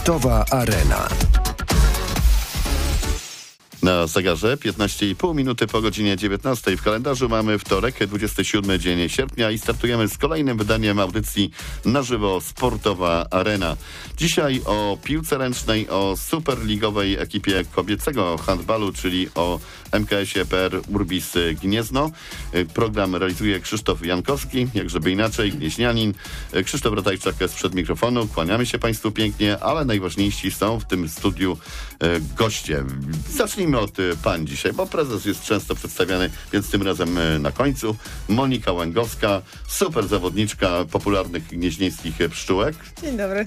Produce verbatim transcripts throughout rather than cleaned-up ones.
Sportowa Arena. Na zegarze piętnaście i pół minuty po godzinie dziewiętnastej. W kalendarzu mamy wtorek, dwudziesty siódmy dzień sierpnia i startujemy z kolejnym wydaniem audycji na żywo Sportowa Arena. Dzisiaj o piłce ręcznej, o superligowej ekipie kobiecego handbalu, czyli o M K S-ie P R Urbis Gniezno. Program realizuje Krzysztof Jankowski, jak żeby inaczej, gnieźnianin. Krzysztof Ratajczak sprzed mikrofonu. Kłaniamy się Państwu pięknie, ale najważniejsi są w tym studiu goście. Zacznijmy od pań dzisiaj, bo prezes jest często przedstawiany, więc tym razem na końcu. Monika Łęgowska, super zawodniczka popularnych gnieźnieńskich pszczółek. Dzień dobry.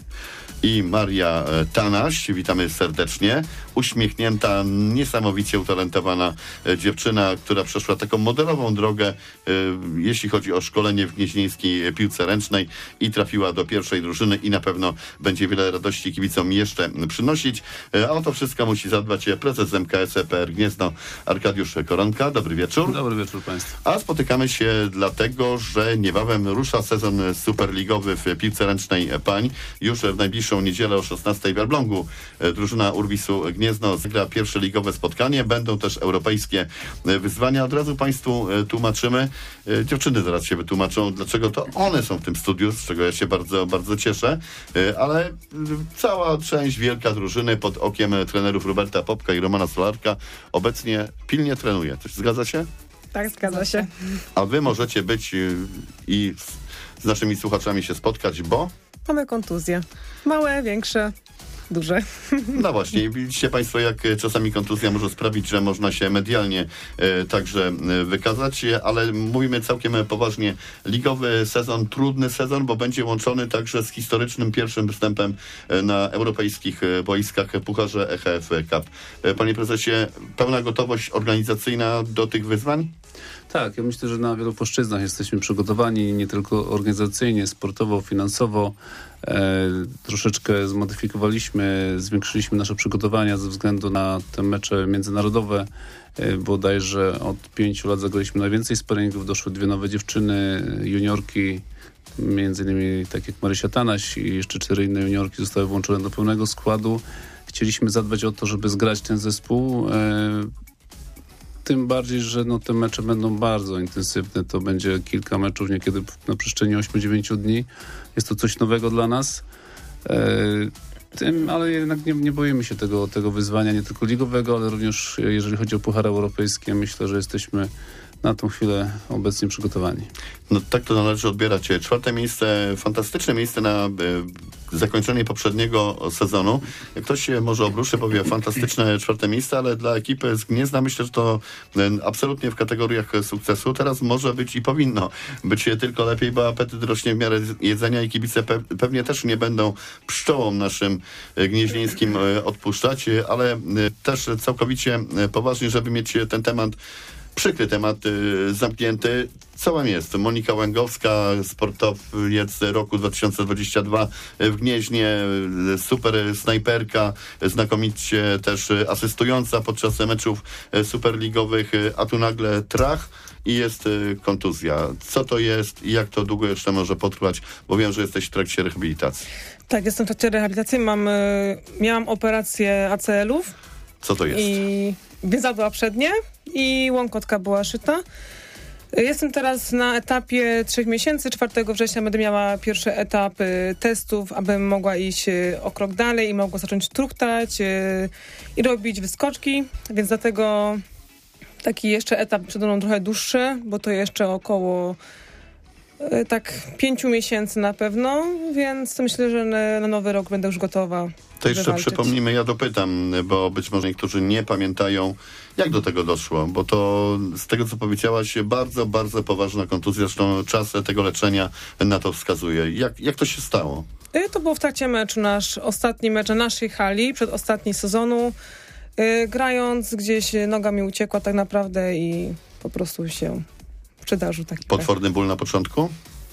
I Maria Tanaś, witamy serdecznie. Uśmiechnięta, niesamowicie utalentowana dziewczyna, która przeszła taką modelową drogę, jeśli chodzi o szkolenie w gnieźnieńskiej piłce ręcznej i trafiła do pierwszej drużyny i na pewno będzie wiele radości kibicom jeszcze przynosić. A o to wszystko musi zadbać prezes M K S P R Gniezno, Arkadiusz Koronka. Dobry wieczór. Dobry wieczór Państwu. A spotykamy się dlatego, że niebawem rusza sezon superligowy w piłce ręcznej pań. Już w najbliższą niedzielę o szesnastej w Elblągu drużyna Urbisu Gniezno zagra pierwsze ligowe spotkanie. Będą też europejskie wyzwania. Od razu Państwu tłumaczymy. Dziewczyny zaraz się wytłumaczą, dlaczego to one są w tym studiu, z czego ja się bardzo, bardzo cieszę. Ale cała część wielka drużyny pod okiem trenerów Roberta Popka i Romana Solarka obecnie pilnie trenuje. Coś zgadza się? Tak, zgadza się. A wy możecie być i z naszymi słuchaczami się spotkać, bo... Mamy kontuzje. Małe, większe, duże. No właśnie, widzicie Państwo, jak czasami kontuzja może sprawić, że można się medialnie e, także e, wykazać, ale mówimy całkiem poważnie. Ligowy sezon, trudny sezon, bo będzie łączony także z historycznym pierwszym występem e, na europejskich e, boiskach Pucharze E H F Cup. E, Panie prezesie, pełna gotowość organizacyjna do tych wyzwań? Tak, ja myślę, że na wielu płaszczyznach jesteśmy przygotowani, nie tylko organizacyjnie, sportowo, finansowo. E, troszeczkę zmodyfikowaliśmy, zwiększyliśmy nasze przygotowania ze względu na te mecze międzynarodowe. E, bodajże od pięciu lat zagraliśmy najwięcej sparingów, doszły dwie nowe dziewczyny, juniorki, między innymi tak jak Marysia Tanaś i jeszcze cztery inne juniorki zostały włączone do pełnego składu. Chcieliśmy zadbać o to, żeby zgrać ten zespół. E, Tym bardziej, że no, te mecze będą bardzo intensywne. To będzie kilka meczów niekiedy na przestrzeni ośmiu do dziewięciu dni. Jest to coś nowego dla nas. E, tym, ale jednak nie, nie boimy się tego, tego wyzwania, nie tylko ligowego, ale również jeżeli chodzi o Puchar Europejski. Myślę, że jesteśmy na tą chwilę obecnie przygotowani. No tak to należy odbierać. Czwarte miejsce, fantastyczne miejsce na y, zakończenie poprzedniego sezonu. Jak ktoś się może obruszy, powie fantastyczne czwarte miejsce, ale dla ekipy z Gniezna myślę, że to y, absolutnie w kategoriach sukcesu. Teraz może być i powinno być tylko lepiej, bo apetyt rośnie w miarę jedzenia i kibice pe- pewnie też nie będą pszczołom naszym y, gnieźnieńskim y, odpuszczać, y, ale y, też całkowicie y, poważnie, żeby mieć ten temat przykry temat y, zamknięty. Co wam jest? Monika Łęgowska, sportowiec roku dwa tysiące dwudziestego drugiego w Gnieźnie, super snajperka, znakomicie też asystująca podczas meczów superligowych, a tu nagle trach i jest kontuzja. Co to jest i jak to długo jeszcze może potrwać? Bo wiem, że jesteś w trakcie rehabilitacji. Tak, jestem w trakcie rehabilitacji. Mam, miałam operację A C L-ów. Co to jest? I więzadła przednie i łąkotka była szyta. Jestem teraz na etapie trzech miesięcy. czwartego września będę miała pierwszy etap y, testów, abym mogła iść y, o krok dalej i mogła zacząć truchtać y, i robić wyskoczki, więc dlatego taki jeszcze etap przede mną trochę dłuższy, bo to jeszcze około y, tak pięciu miesięcy na pewno, więc myślę, że na, na nowy rok będę już gotowa. To jeszcze wywalczyć. Przypomnijmy, ja dopytam, bo być może niektórzy nie pamiętają, jak do tego doszło, bo to z tego, co powiedziałaś, bardzo, bardzo poważna kontuzja, zresztą czas tego leczenia na to wskazuje. Jak, jak to się stało? To było w trakcie meczu, nasz ostatni mecz na naszej hali, przed ostatni sezonu. Yy, grając gdzieś noga mi uciekła tak naprawdę i po prostu się przydarzył taki Potworny ból na początku?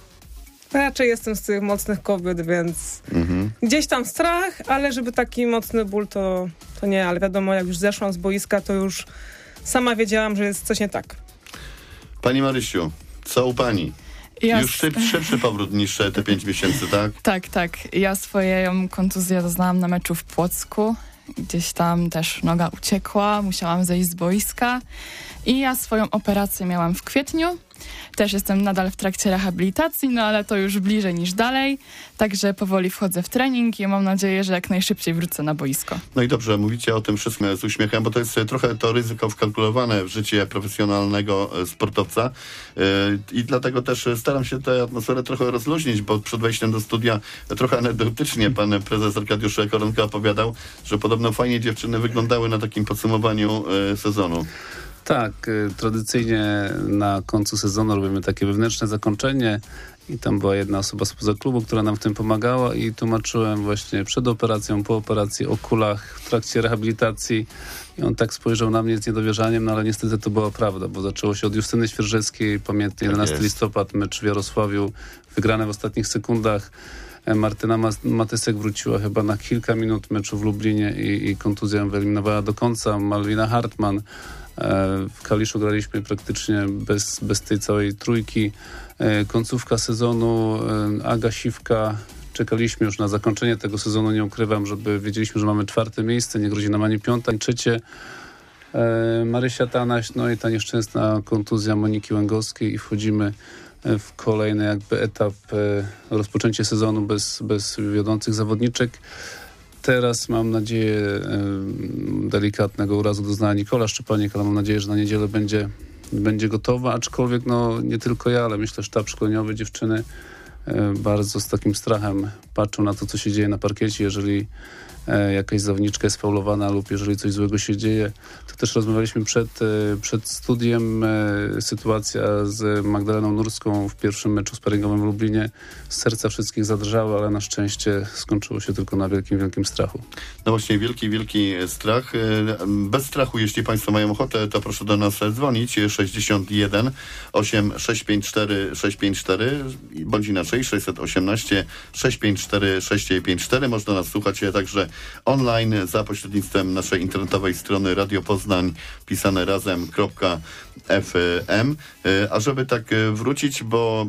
Raczej jestem z tych mocnych kobiet, więc mhm. gdzieś tam strach, ale żeby taki mocny ból, to, to nie, ale wiadomo, jak już zeszłam z boiska, to już sama wiedziałam, że jest coś nie tak. Pani Marysiu, co u pani? Ja Już szyb, szybszy powrót niż te pięć miesięcy, tak? Tak, tak. Ja swoją kontuzję doznałam na meczu w Płocku. Gdzieś tam też noga uciekła, musiałam zejść z boiska. I ja swoją operację miałam w kwietniu. Też jestem nadal w trakcie rehabilitacji, no ale to już bliżej niż dalej. Także powoli wchodzę w trening i mam nadzieję, że jak najszybciej wrócę na boisko. No i dobrze, mówicie o tym wszystkim z uśmiechem, bo to jest trochę to ryzyko wkalkulowane w życie profesjonalnego sportowca i dlatego też staram się tę atmosferę trochę rozluźnić, bo przed wejściem do studia trochę anegdotycznie pan prezes Arkadiusz Koronka opowiadał, że podobno fajnie dziewczyny wyglądały na takim podsumowaniu sezonu. Tak, y, tradycyjnie na końcu sezonu robimy takie wewnętrzne zakończenie i tam była jedna osoba spoza klubu, która nam w tym pomagała i tłumaczyłem właśnie przed operacją, po operacji o kulach w trakcie rehabilitacji i on tak spojrzał na mnie z niedowierzaniem, no ale niestety to była prawda, bo zaczęło się od Justyny Świerżewskiej, pamiętnie jedenastego listopada, mecz w Jarosławiu, wygrane w ostatnich sekundach. Martyna Matysek wróciła chyba na kilka minut meczu w Lublinie i, i kontuzja ją wyeliminowała do końca. Malwina Hartman. W Kaliszu graliśmy praktycznie bez, bez tej całej trójki. Końcówka sezonu, Aga Siwka. Czekaliśmy już na zakończenie tego sezonu, nie ukrywam, żeby wiedzieliśmy, że mamy czwarte miejsce, nie grozi nam ani piąte, ani trzecie. Marysia Tanaś, no i ta nieszczęsna kontuzja Moniki Łęgowskiej i wchodzimy w kolejny jakby etap, rozpoczęcie sezonu bez, bez wiodących zawodniczek. Teraz mam nadzieję, delikatnego urazu doznała Nikola Szczepanik, ale mam nadzieję, że na niedzielę będzie, będzie gotowa, aczkolwiek no nie tylko ja, ale myślę, że sztab szkoleniowy, dziewczyny bardzo z takim strachem patrzą na to, co się dzieje na parkiecie, jeżeli jakaś zawodniczka jest faulowana lub jeżeli coś złego się dzieje. To też rozmawialiśmy przed, przed studiem. Sytuacja z Magdaleną Nurską w pierwszym meczu sparingowym w Lublinie. Serca wszystkich zadrżały, ale na szczęście skończyło się tylko na wielkim, wielkim strachu. No właśnie, wielki, wielki strach. Bez strachu, jeśli państwo mają ochotę, to proszę do nas dzwonić. sześćdziesiąt jeden osiem sześć pięć cztery sześć pięć cztery bądź inaczej sześćset osiemnaście sześć pięć cztery sześć pięć cztery. Można nas słuchać także online za pośrednictwem naszej internetowej strony Radio Poznań pisane razem kropka f m. A żeby tak wrócić, bo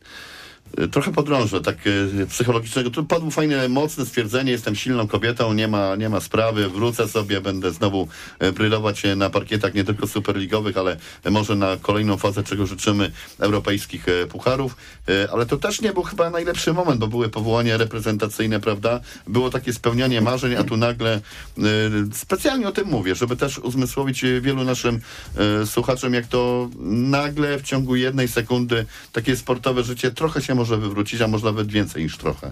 trochę podrążę, tak psychologicznego. Tu padło fajne, mocne stwierdzenie, jestem silną kobietą, nie ma, nie ma sprawy, wrócę sobie, będę znowu brylować na parkietach nie tylko superligowych, ale może na kolejną fazę, czego życzymy, europejskich pucharów. Ale to też nie był chyba najlepszy moment, bo były powołania reprezentacyjne, prawda? Było takie spełnianie marzeń, a tu nagle specjalnie o tym mówię, żeby też uzmysłowić wielu naszym słuchaczom, jak to nagle w ciągu jednej sekundy takie sportowe życie trochę się może wywrócić, a może nawet więcej niż trochę.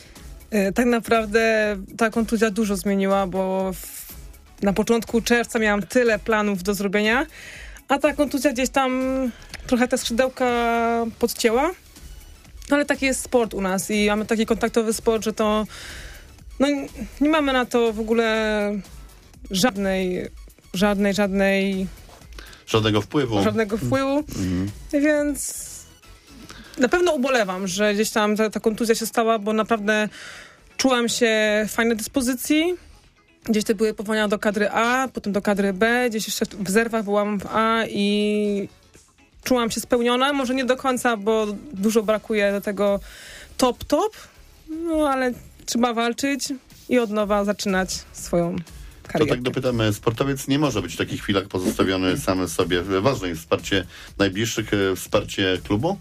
Tak naprawdę ta kontuzja dużo zmieniła, bo w, na początku czerwca miałam tyle planów do zrobienia, a ta kontuzja gdzieś tam trochę te skrzydełka podcięła. Ale taki jest sport u nas i mamy taki kontaktowy sport, że to no, nie mamy na to w ogóle żadnej, żadnej, żadnej żadnego wpływu. Żadnego wpływu, mhm. Więc na pewno ubolewam, że gdzieś tam ta, ta kontuzja się stała, bo naprawdę czułam się w fajnej dyspozycji. Gdzieś te były powołania do kadry A, potem do kadry B, gdzieś jeszcze w zerwach byłam w A i czułam się spełniona. Może nie do końca, bo dużo brakuje do tego top, top, no ale trzeba walczyć i od nowa zaczynać swoją karierę. To tak dopytamy, sportowiec nie może być w takich chwilach pozostawiony sam sobie. Ważne jest wsparcie najbliższych, wsparcie klubu?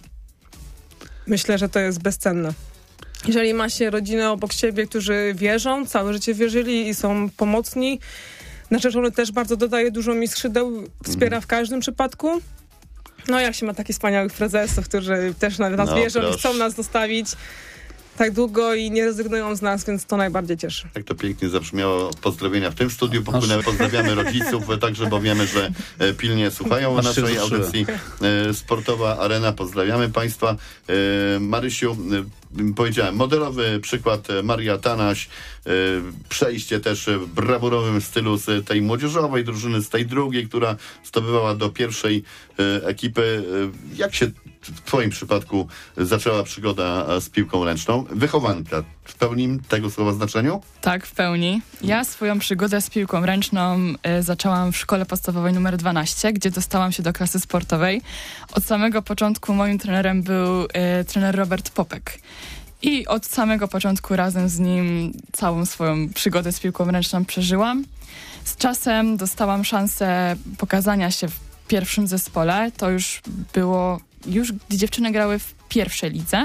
Myślę, że to jest bezcenne. Jeżeli ma się rodzinę obok siebie, którzy wierzą, całe życie wierzyli i są pomocni, narzeczony też bardzo dodaje dużo mi skrzydeł, wspiera w każdym przypadku. No jak się ma takich wspaniałych prezesów, którzy też nawet nas no, wierzą proszę. I chcą nas zostawić tak długo i nie rezygnują z nas, więc to najbardziej cieszy. Tak to pięknie zabrzmiało. Pozdrowienia w tym studiu. Popłynęły. Pozdrawiamy rodziców, także bo wiemy, że pilnie słuchają Aż naszej audycji Sportowa Arena. Pozdrawiamy Państwa. Marysiu, powiedziałem, modelowy przykład Maria Tanaś, przejście też w brawurowym stylu z tej młodzieżowej drużyny, z tej drugiej, która zdobywała do pierwszej ekipy. Jak się w twoim przypadku zaczęła przygoda z piłką ręczną. Wychowanka, w pełni tego słowa znaczeniu? Tak, w pełni. Ja swoją przygodę z piłką ręczną y, zaczęłam w szkole podstawowej numer dwanaście, gdzie dostałam się do klasy sportowej. Od samego początku moim trenerem był y, trener Robert Popek. I od samego początku razem z nim całą swoją przygodę z piłką ręczną przeżyłam. Z czasem dostałam szansę pokazania się w pierwszym zespole. To już było, już gdy dziewczyny grały w pierwszej lidze.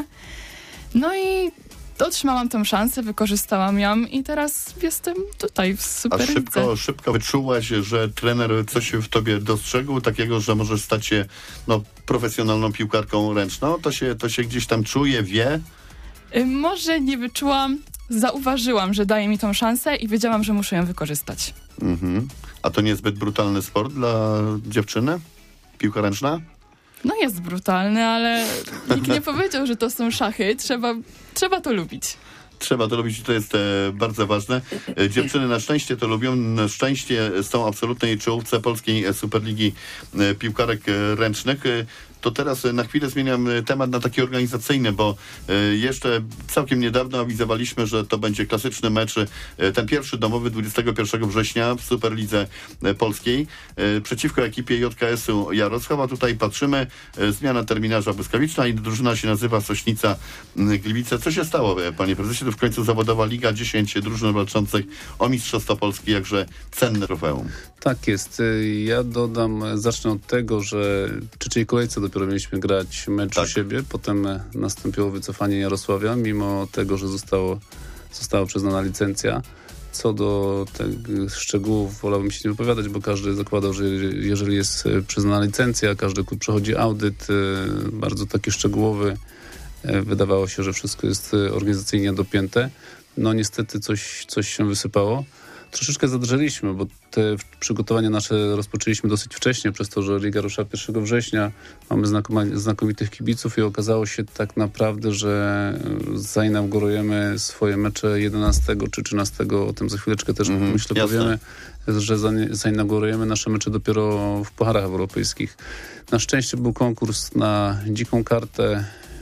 No i otrzymałam tę szansę, wykorzystałam ją i teraz jestem tutaj w Superlidze. A szybko, szybko wyczułaś, że trener coś w tobie dostrzegł, takiego, że możesz stać się no, profesjonalną piłkarką ręczną? To się, to się gdzieś tam czuje, wie? Y, może nie wyczułam, zauważyłam, że daje mi tą szansę i wiedziałam, że muszę ją wykorzystać. Mhm. A to niezbyt brutalny sport dla dziewczyny? Piłka ręczna? No jest brutalny, ale nikt nie powiedział, że to są szachy. Trzeba, trzeba to lubić. Trzeba to lubić i to jest e, bardzo ważne. E, dziewczyny na szczęście to lubią. Na szczęście są w absolutnej czołówce polskiej Superligi e, piłkarek e, ręcznych. E, to teraz na chwilę zmieniam temat na taki organizacyjny, bo jeszcze całkiem niedawno awizowaliśmy, że to będzie klasyczny mecz, ten pierwszy domowy dwudziestego pierwszego września w Superlidze Polskiej przeciwko ekipie J K S-u Jarosław. A tutaj patrzymy, zmiana terminarza błyskawiczna i drużyna się nazywa Sośnica Gliwice. Co się stało, panie prezesie? To w końcu zawodowa liga, dziesięć drużyn walczących o Mistrzostwo Polski, jakże cenne trofeum. Tak jest. Ja dodam, zacznę od tego, że w trzeciej kolejce dopiero mieliśmy grać mecz tak. u siebie, potem nastąpiło wycofanie Jarosławia, mimo tego, że zostało, została przyznana licencja. Co do tych szczegółów wolałbym się nie wypowiadać, bo każdy zakładał, że jeżeli jest przyznana licencja, każdy klub przechodzi audyt bardzo taki szczegółowy. Wydawało się, że wszystko jest organizacyjnie dopięte. No niestety coś, coś się wysypało. Troszeczkę zadrżeliśmy, bo te przygotowania nasze rozpoczęliśmy dosyć wcześnie, przez to, że liga rusza pierwszego września. Mamy znakomitych kibiców i okazało się tak naprawdę, że zainaugurujemy swoje mecze jedenastego czy trzynastego, o tym za chwileczkę też mm-hmm, myślę jasne. powiemy, że zainaugurujemy nasze mecze dopiero w pucharach europejskich. Na szczęście był konkurs na dziką kartę.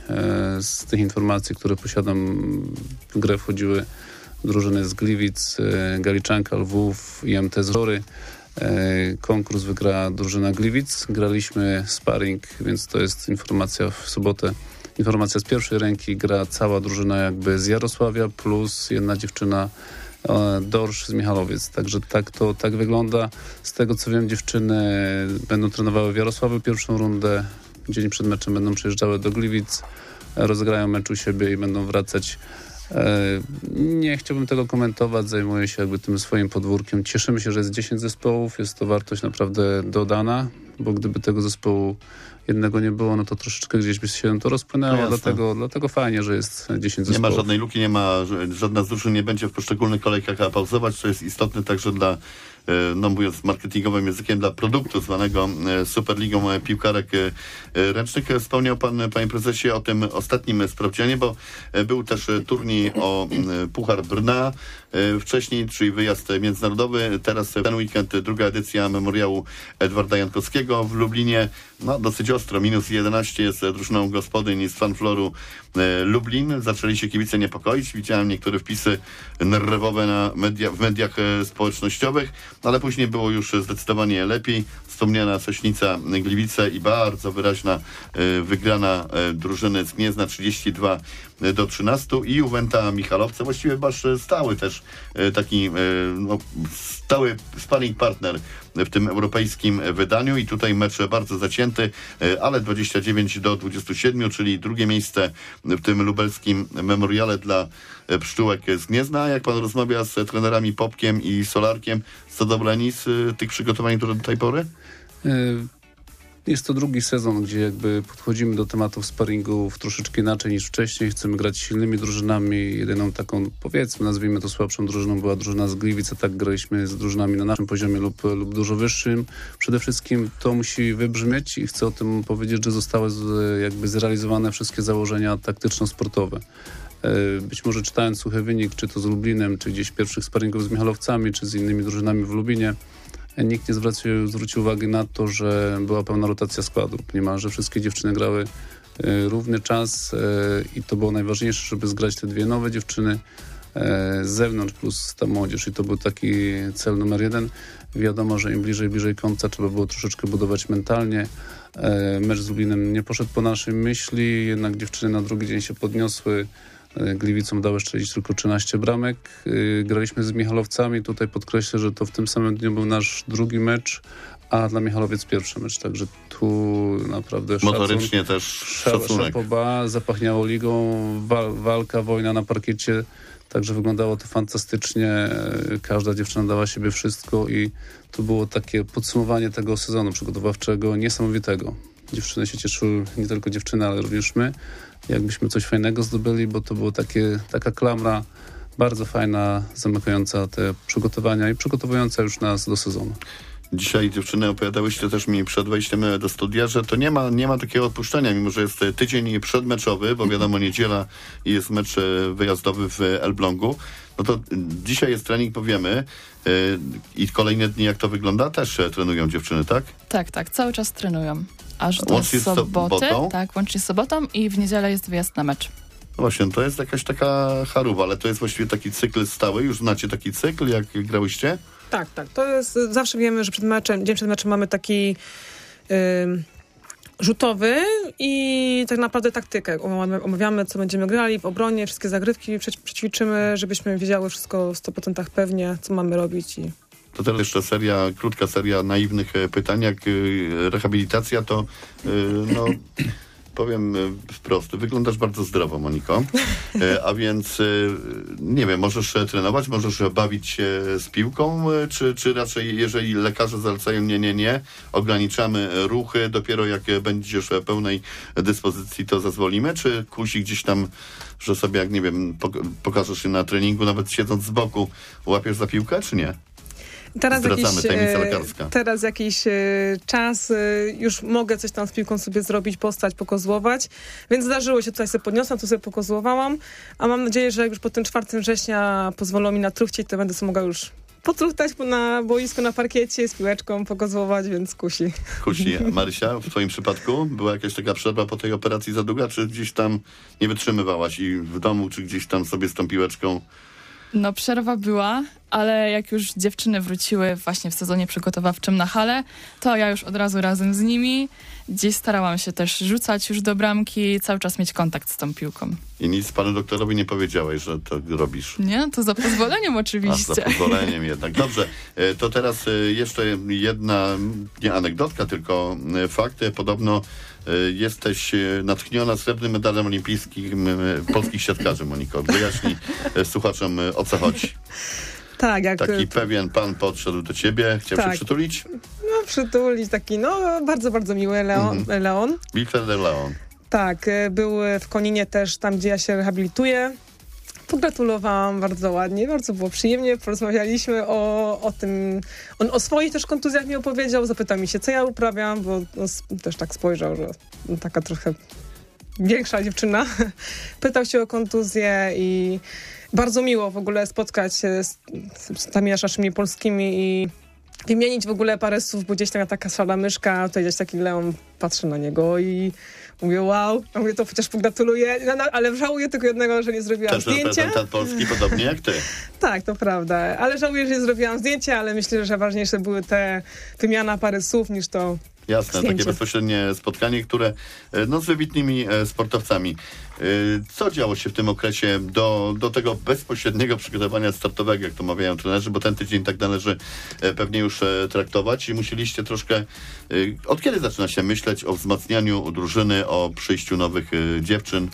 Z tych informacji, które posiadam, w grę wchodziły drużyny z Gliwic, Galiczanka, Lwów i M T z Rory. Konkurs wygrała drużyna Gliwic. Graliśmy sparring, więc to jest informacja w sobotę. Informacja z pierwszej ręki. Gra cała drużyna jakby z Jarosławia plus jedna dziewczyna Dorsz z Michalowiec. Także tak to tak wygląda. Z tego co wiem, dziewczyny będą trenowały w Jarosławiu pierwszą rundę. Dzień przed meczem będą przyjeżdżały do Gliwic, rozegrają mecz u siebie i będą wracać. Nie chciałbym tego komentować, zajmuję się jakby tym swoim podwórkiem. Cieszymy się, że jest dziesięć zespołów, jest to wartość naprawdę dodana, bo gdyby tego zespołu jednego nie było, no to troszeczkę gdzieś by się to rozpłynęło, no dlatego, dlatego fajnie, że jest dziesięć zespołów. Nie ma żadnej luki, nie ma, żadna z drużyn nie będzie w poszczególnych kolejkach pauzować, co jest istotne także dla, no mówiąc marketingowym językiem, dla produktu zwanego Superligą Piłkarek Ręcznych. Wspomniał pan, panie prezesie, o tym ostatnim sprawdzianie, bo był też turniej o Puchar Brna wcześniej, czyli wyjazd międzynarodowy. Teraz ten weekend druga edycja memoriału Edwarda Jankowskiego w Lublinie. No dosyć ostro, minus jedenaście jest drużyną gospodyń z Fanfloru Lublin. Zaczęli się kibice niepokoić. Widziałem niektóre wpisy nerwowe na media, w mediach społecznościowych, ale później było już zdecydowanie lepiej. Wspomniana Sośnica Gliwice i bardzo wyraźna wygrana drużyny z Gniezna trzydzieści dwa do trzynastu i Juwenta Michalowce. Właściwie wasz stały też taki no, stały sparring partner w tym europejskim wydaniu i tutaj mecz bardzo zacięty, ale dwadzieścia dziewięć do dwudziestu siedmiu, czyli drugie miejsce w tym lubelskim memoriale dla pszczółek z Gniezna. Jak pan rozmawia z trenerami Popkiem i Solarkiem, zadowoleni z tych przygotowań, które do tej pory? Jest to drugi sezon, gdzie jakby podchodzimy do tematów sparingów troszeczkę inaczej niż wcześniej. Chcemy grać silnymi drużynami. Jedyną taką, powiedzmy, nazwijmy to słabszą drużyną była drużyna z Gliwic, a tak graliśmy z drużynami na naszym poziomie lub, lub dużo wyższym. Przede wszystkim to musi wybrzmieć i chcę o tym powiedzieć, że zostały z, jakby zrealizowane wszystkie założenia taktyczno-sportowe. Być może czytając suchy wynik, czy to z Lublinem, czy gdzieś pierwszych sparingów z Michalowcami, czy z innymi drużynami w Lublinie, nikt nie zwrócił, zwrócił uwagi na to, że była pełna rotacja składu. Niemalże wszystkie dziewczyny grały równy czas i to było najważniejsze, żeby zgrać te dwie nowe dziewczyny z zewnątrz plus ta młodzież i to był taki cel numer jeden. Wiadomo, że im bliżej, bliżej końca trzeba było troszeczkę budować mentalnie. Mecz z Lublinem nie poszedł po naszej myśli, jednak dziewczyny na drugi dzień się podniosły. Gliwicom dały strzelić tylko trzynaście bramek. Graliśmy z Michalowcami. Tutaj podkreślę, że to w tym samym dniu był nasz drugi mecz, a dla Michalowiec pierwszy mecz. Także tu naprawdę motorycznie szacun, też szacunek. Szapoba, zapachniało ligą, wal, walka, wojna na parkiecie. Także wyglądało to fantastycznie. Każda dziewczyna dała siebie wszystko i to było takie podsumowanie tego sezonu przygotowawczego niesamowitego. Dziewczyny się cieszyły, nie tylko dziewczyny, ale również my. Jakbyśmy coś fajnego zdobyli, bo to była takie, taka klamra bardzo fajna, zamykająca te przygotowania i przygotowująca już nas do sezonu. Dzisiaj dziewczyny opowiadałyście też mi przed wejściem do studia, że to nie ma, nie ma takiego odpuszczenia, mimo że jest tydzień przedmeczowy, bo wiadomo niedziela i jest mecz wyjazdowy w Elblągu. No to dzisiaj jest trening, powiemy, yy, i kolejne dni jak to wygląda? Też trenują dziewczyny, tak? Tak, tak, cały czas trenują. Aż do łącznie soboty. Z sobotą? Tak, łącznie z sobotą i w niedzielę jest wyjazd na mecz. No właśnie, to jest jakaś taka charuba, ale to jest właściwie taki cykl stały. Już znacie taki cykl, jak grałyście? Tak, tak. To jest, zawsze wiemy, że przed meczem, dzień przed meczem mamy taki yy, rzutowy i tak naprawdę taktykę. Omawiamy, co będziemy grali w obronie, wszystkie zagrywki przećwiczymy, żebyśmy wiedziały wszystko w stu procentach pewnie, co mamy robić. I... To teraz jeszcze seria, krótka seria naiwnych pytań. Jak rehabilitacja, to no... Powiem wprost, wyglądasz bardzo zdrowo, Moniko, a więc nie wiem, możesz trenować, możesz bawić się z piłką, czy, czy raczej jeżeli lekarze zalecają nie, nie, nie, ograniczamy ruchy, dopiero jak będziesz w pełnej dyspozycji, to zezwolimy, czy kusi gdzieś tam, że sobie, jak nie wiem, pokażesz się na treningu, nawet siedząc z boku, łapiesz za piłkę, czy nie? Teraz Zdradzamy, jakiś, tajemnica lekarska. Teraz jakiś e, czas, e, już mogę coś tam z piłką sobie zrobić, postać, pokozłować, więc zdarzyło się, tutaj sobie podniosłam, tu sobie pokozłowałam, a mam nadzieję, że jak już po tym czwartym września pozwolą mi natruchcieć, to będę sobie mogła już potruchtać na boisku, na parkiecie, z piłeczką, pokozłować, więc kusi. Kusi. Marysia, w twoim przypadku była jakaś taka przerwa po tej operacji za długa, czy gdzieś tam nie wytrzymywałaś i w domu, czy gdzieś tam sobie z tą piłeczką? No przerwa była, ale jak już dziewczyny wróciły właśnie w sezonie przygotowawczym na halę, to ja już od razu razem z nimi gdzieś starałam się też rzucać już do bramki, cały czas mieć kontakt z tą piłką. I nic panu doktorowi nie powiedziałeś, że to robisz? Nie, to za pozwoleniem oczywiście. A, za pozwoleniem jednak. Dobrze, to teraz jeszcze jedna, nie anegdotka, tylko fakt. Podobno jesteś natchniona srebrnym medalem olimpijskim polskich siatkarzy, Moniko. Wyjaśnij słuchaczom, o co chodzi. Tak, jak... Taki pewien pan podszedł do ciebie, chciał tak. się przytulić? No, przytulić, taki, no, bardzo, bardzo miły Leon. Mhm. Leon. Wilfred Leon. Tak, był w Koninie też, tam gdzie ja się rehabilituję. Pogratulowałam bardzo ładnie, bardzo było przyjemnie, porozmawialiśmy o, o tym, on o swoich też kontuzjach mi opowiedział, zapytał mi się, co ja uprawiam, bo on też tak spojrzał, że taka trochę większa dziewczyna. Pytał się o kontuzję i bardzo miło w ogóle spotkać się z, z tymi naszymi polskimi i wymienić w ogóle parę słów, bo gdzieś tam taka szara myszka, tutaj gdzieś taki Leon patrzy na niego i mówię, wow, a mówię, to chociaż pogratuluję, no, no, ale żałuję tylko jednego, że nie zrobiłam też zdjęcia. Też reprezentant Polski, podobnie jak ty. Tak, to prawda, ale żałuję, że nie zrobiłam zdjęcia, ale myślę, że ważniejsze były te wymiana parę słów niż to Jasne, zdjęcie. Takie bezpośrednie spotkanie, które no, z wybitnymi sportowcami. Co działo się w tym okresie do, do tego bezpośredniego przygotowania startowego, jak to mawiają trenerzy, bo ten tydzień tak należy pewnie już traktować i musieliście troszkę... Od kiedy zaczyna się myśleć o wzmacnianiu drużyny, o przyjściu nowych dziewczyn?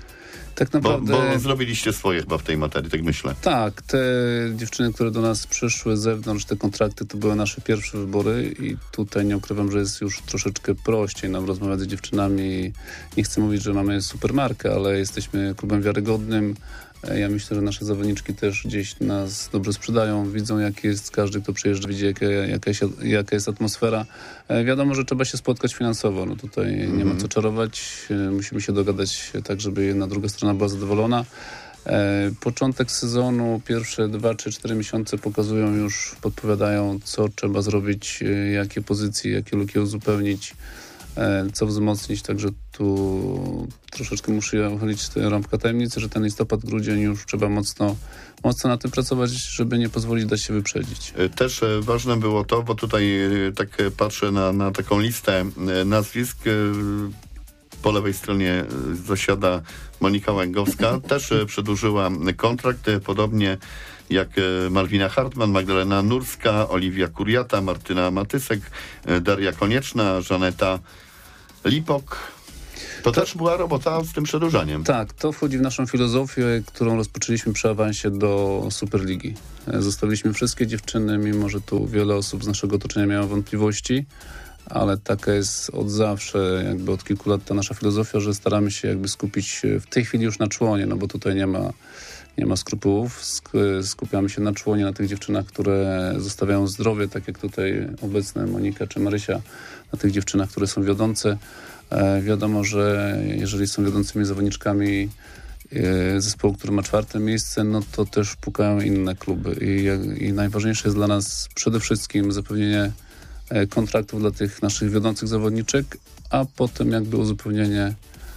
Tak naprawdę... Bo, bo zrobiliście swoje chyba w tej materii, tak myślę. Tak, te dziewczyny, które do nas przyszły z zewnątrz, te kontrakty, to były nasze pierwsze wybory i tutaj nie ukrywam, że jest już troszeczkę prościej nam rozmawiać z dziewczynami. Nie chcę mówić, że mamy supermarkę, ale jesteśmy klubem wiarygodnym. Ja myślę, że nasze zawodniczki też gdzieś nas dobrze sprzedają, widzą jak jest, każdy kto przyjeżdża widzi jaka, jaka, jest, jaka jest atmosfera. E, wiadomo, że trzeba się spotkać finansowo, no tutaj mm. nie ma co czarować, e, musimy się dogadać tak, żeby jedna, druga strona była zadowolona. E, początek sezonu, pierwsze dwa czy cztery miesiące pokazują już, podpowiadają co trzeba zrobić, e, jakie pozycje, jakie luki uzupełnić. co wzmocnić, także tu troszeczkę muszę uchylić tę rąbkę tajemnicy, że ten listopad, grudzień już trzeba mocno, mocno na tym pracować, żeby nie pozwolić dać się wyprzedzić. Też ważne było to, bo tutaj tak patrzę na, na taką listę nazwisk. Po lewej stronie zasiada Monika Łęgowska, też przedłużyła kontrakt, podobnie jak Malwina Hartman, Magdalena Nurska, Oliwia Kuriata, Martyna Matysek, Daria Konieczna, Żaneta Lipok. To, to też była robota z tym przedłużaniem. Tak, to wchodzi w naszą filozofię, którą rozpoczęliśmy przy awansie do Superligi. Zostawiliśmy wszystkie dziewczyny, mimo że tu wiele osób z naszego otoczenia miało wątpliwości, ale taka jest od zawsze, jakby od kilku lat ta nasza filozofia, że staramy się jakby skupić w tej chwili już na członie, no bo tutaj nie ma, nie ma skrupułów. Skupiamy się na członie, na tych dziewczynach, które zostawiają zdrowie, tak jak tutaj obecne Monika czy Marysia, na tych dziewczynach, które są wiodące. E, wiadomo, że jeżeli są wiodącymi zawodniczkami e, zespołu, który ma czwarte miejsce, no to też pukają inne kluby. I, i najważniejsze jest dla nas przede wszystkim zapewnienie kontraktów dla tych naszych wiodących zawodniczek, a potem jakby uzupełnienie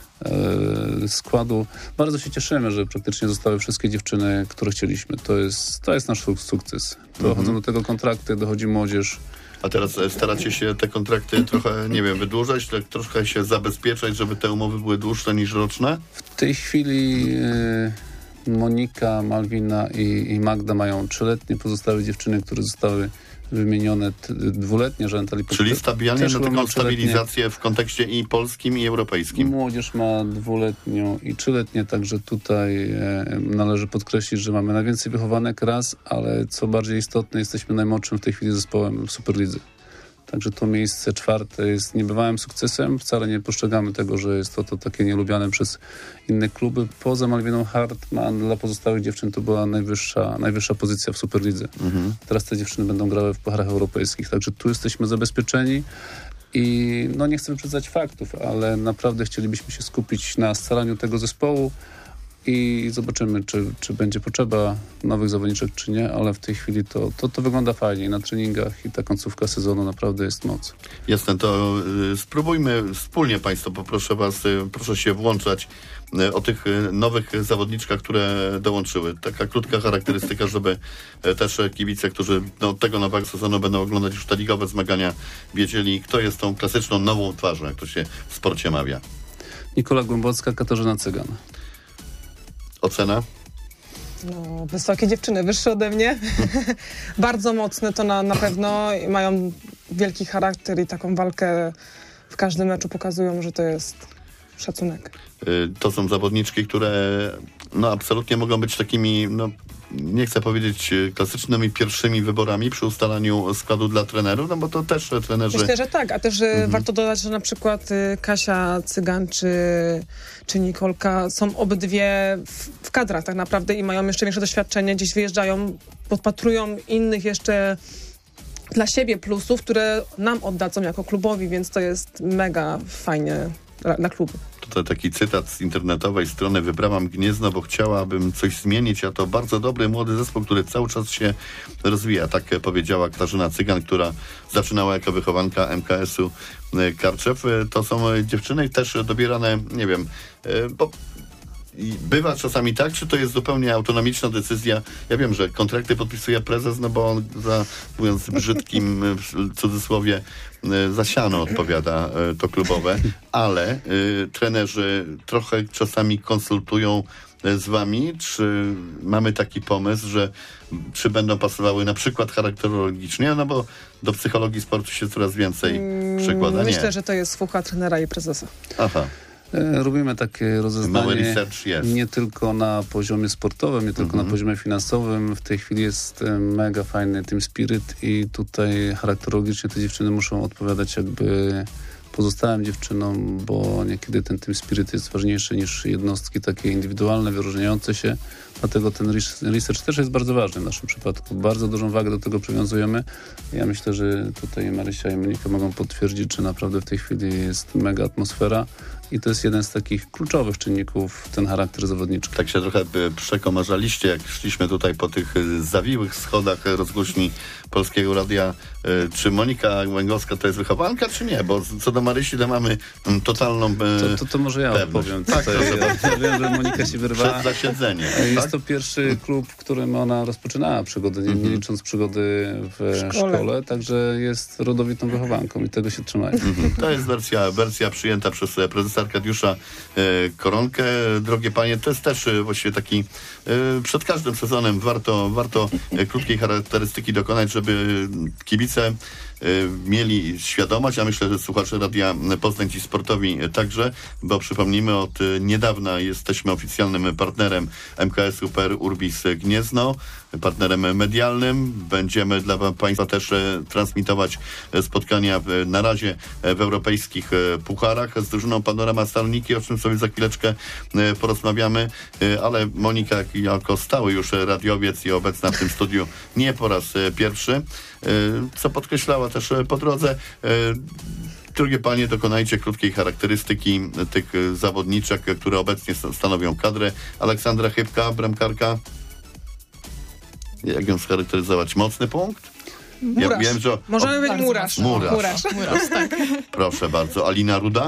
e, składu. Bardzo się cieszymy, że praktycznie zostały wszystkie dziewczyny, które chcieliśmy. To jest, to jest nasz sukces. Dochodzą mm-hmm. do tego kontrakty, dochodzi młodzież. A teraz staracie się te kontrakty trochę, nie wiem, wydłużać, tak trochę się zabezpieczać, żeby te umowy były dłuższe niż roczne? W tej chwili e, Monika, Malwina i, i Magda mają trzyletnie, pozostałe dziewczyny, które zostały wymienione t- dwuletnie, że Antali Czyli stabilnie na taką stabilizację w kontekście i polskim, i europejskim. Młodzież ma dwuletnią i trzyletnie, także tutaj e, należy podkreślić, że mamy najwięcej wychowanek raz, ale co bardziej istotne, jesteśmy najmłodszym w tej chwili zespołem w Superlidze. Także to miejsce czwarte jest niebywałym sukcesem. Wcale nie postrzegamy tego, że jest to, to takie nielubiane przez inne kluby. Poza Malwiną Hartman dla pozostałych dziewczyn to była najwyższa, najwyższa pozycja w Superlidze. Mhm. Teraz te dziewczyny będą grały w pucharach europejskich. Także tu jesteśmy zabezpieczeni i no nie chcę wyprzedzać faktów, ale naprawdę chcielibyśmy się skupić na scalaniu tego zespołu i zobaczymy, czy, czy będzie potrzeba nowych zawodniczek, czy nie, ale w tej chwili to, to, to wygląda fajnie na treningach i ta końcówka sezonu naprawdę jest moc. Jasne, to y, spróbujmy wspólnie Państwo, poproszę Was, y, proszę się włączać y, o tych y, nowych zawodniczkach, które dołączyły. Taka krótka charakterystyka, żeby y, też kibice, którzy do no, tego nowego sezonu będą oglądać już te ligowe zmagania, wiedzieli, kto jest tą klasyczną nową twarzą, jak to się w sporcie mawia. Nikola Głębocka, Katarzyna Cygan. Ocena? No, wysokie dziewczyny, wyższe ode mnie. Bardzo mocne to na, na pewno. Mają wielki charakter i taką walkę w każdym meczu pokazują, że to jest szacunek. To są zawodniczki, które no, absolutnie mogą być takimi, no, nie chcę powiedzieć klasycznymi pierwszymi wyborami przy ustalaniu składu dla trenerów, no bo to też trenerzy... Myślę, że tak, a też mhm. warto dodać, że na przykład Kasia Cygan czy, czy Nikolka są obydwie w, w kadrach tak naprawdę i mają jeszcze większe doświadczenie, gdzieś wyjeżdżają, podpatrują innych jeszcze dla siebie plusów, które nam oddadzą jako klubowi, więc to jest mega fajnie dla klubu. To taki cytat z internetowej strony: wybrałam Gniezno, bo chciałabym coś zmienić, a to bardzo dobry, młody zespół, który cały czas się rozwija. Tak powiedziała Katarzyna Cygan, która zaczynała jako wychowanka M K S-u Karczew. To są dziewczyny też dobierane, nie wiem, bo i bywa czasami tak, czy to jest zupełnie autonomiczna decyzja? Ja wiem, że kontrakty podpisuje prezes, no bo on za, mówiąc brzydkim w cudzysłowie, za siano odpowiada to klubowe, ale y, trenerzy trochę czasami konsultują z wami, czy mamy taki pomysł, że czy będą pasowały na przykład charakterologicznie, no bo do psychologii sportu się coraz więcej przykłada. Nie. Myślę, że to jest fucha trenera i prezesa. Aha. Robimy takie rozeznanie nie tylko na poziomie sportowym, nie tylko mm-hmm. na poziomie finansowym. W tej chwili jest mega fajny team spirit i tutaj charakterologicznie te dziewczyny muszą odpowiadać jakby pozostałym dziewczynom, bo niekiedy ten team spirit jest ważniejszy niż jednostki takie indywidualne, wyróżniające się. Dlatego ten research też jest bardzo ważny w naszym przypadku. Bardzo dużą wagę do tego przywiązujemy. Ja myślę, że tutaj Marysia i Monika mogą potwierdzić, że naprawdę w tej chwili jest mega atmosfera i to jest jeden z takich kluczowych czynników, ten charakter zawodniczki. Tak się trochę przekomarzaliście, jak szliśmy tutaj po tych zawiłych schodach rozgłośni Polskiego Radia. Czy Monika Łęgowska to jest wychowanka, czy nie? Bo co do Marysi, to mamy totalną To, to, to może ja pewność. opowiem. Tak, Tutaj, ja, ja wiem, że Monika się wyrwała. Przed zasiedzeniem. Jest tak? to pierwszy klub, w którym ona rozpoczynała przygodę, nie, nie licząc przygody w szkole. szkole, także jest rodowitą wychowanką i tego się trzymają. Mhm. To jest wersja, wersja przyjęta przez prezesa Arkadiusza e, Koronkę. Drogie panie, to jest też e, właściwie taki e, przed każdym sezonem warto, warto e, krótkiej charakterystyki dokonać, żeby kibice mieli świadomość, a myślę, że słuchacze Radia Poznań ci sportowi także, bo przypomnijmy, od niedawna jesteśmy oficjalnym partnerem M K S-u P R Urbis Gniezno, partnerem medialnym. Będziemy dla Państwa też transmitować spotkania na razie w europejskich pucharach z drużyną Panorama Saloniki, o czym sobie za chwileczkę porozmawiamy, ale Monika jako stały już radiowiec i obecna w tym studiu nie po raz pierwszy, co podkreślała też po drodze. Drogie panie, dokonajcie krótkiej charakterystyki tych zawodniczek, które obecnie stanowią kadrę. Aleksandra Chybka, bramkarka. Jak ją scharakteryzować? Mocny punkt? Murarz. Ja wiem, że... Możemy O, być bardzo murarz. mocno. Murarz. Murarz, tak. Proszę bardzo. Alina Ruda?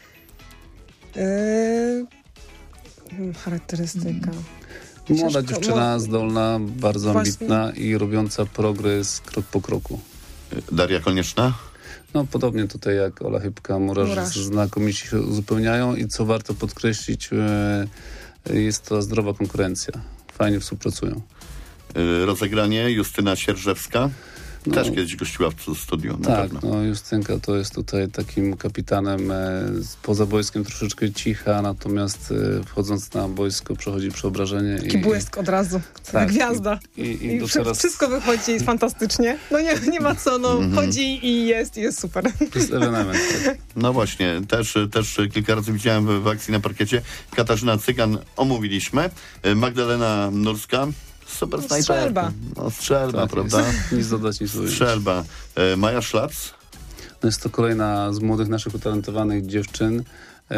Yy, charakterystyka. Młoda Ciężko, dziewczyna, no. zdolna, bardzo Właśnie. ambitna i robiąca progres krok po kroku. Daria Konieczna? No podobnie tutaj jak Ola Chybka, murarze Murarz. znakomicie się uzupełniają i co warto podkreślić, e, jest to zdrowa konkurencja. Fajnie współpracują. Rozegranie Justyna Sierżewska? No, Też kiedyś gościła w studiu, na tak, pewno. no Justynka to jest tutaj takim kapitanem, e, z- poza boiskiem troszeczkę cicha, natomiast e, wchodząc na boisko przechodzi przeobrażenie. Taki i, błysk od razu. Tak. Tak. Gwiazda. I, i, I do wszy- teraz wszystko wychodzi fantastycznie. No nie, nie ma co, no chodzi i jest, i jest super. to jest ewenement. Tak. No właśnie, też, też kilka razy widziałem w, w akcji na parkiecie. Katarzyna Cygan omówiliśmy. Magdalena Nurska. Super No, snajperka. strzelba. No strzelba, Tak, prawda? jest. Nic dodać, nic ująć. Strzelba. E, Maja Szlac. No jest to kolejna z młodych naszych utalentowanych dziewczyn. E,